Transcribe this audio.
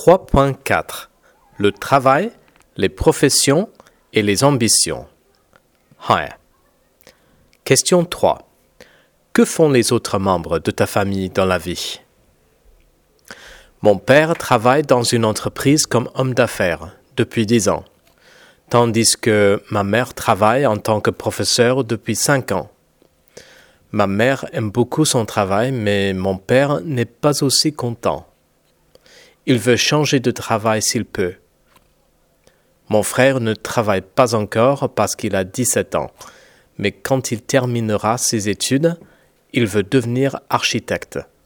3.4 Le travail, les professions et les ambitions. 1. Question 3. Que font les autres membres de ta famille dans la vie? Mon père travaille dans une entreprise comme homme d'affaires depuis 10 ans, tandis que ma mère travaille en tant que professeure depuis 5 ans. Ma mère aime beaucoup son travail, mais mon père n'est pas aussi content. Il veut changer de travail s'il peut. Mon frère ne travaille pas encore parce qu'il a 17 ans, mais quand il terminera ses études, il veut devenir architecte.